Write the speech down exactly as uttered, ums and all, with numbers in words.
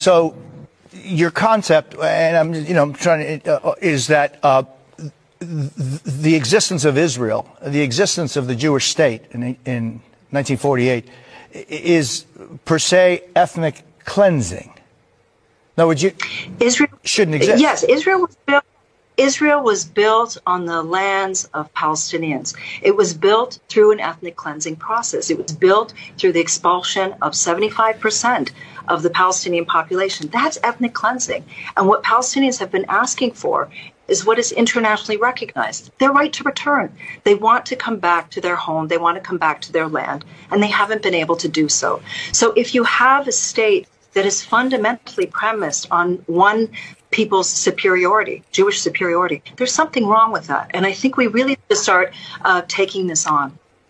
So your concept, and I'm, you know, I'm trying to, uh, is that uh, the existence of Israel, the existence of the Jewish state in, in nineteen forty-eight, is per se ethnic cleansing. No, would you? Israel shouldn't exist. Yes, Israel was built. Israel was built on the lands of Palestinians. It was built through an ethnic cleansing process. It was built through the expulsion of seventy-five percent of the Palestinian population. That's ethnic cleansing. And what Palestinians have been asking for is what is internationally recognized, their right to return. They want to come back to their home. They want to come back to their land, and they haven't been able to do so. So if you have a state that is fundamentally premised on one people's superiority, Jewish superiority, there's something wrong with that. And I think we really need to start uh, taking this on.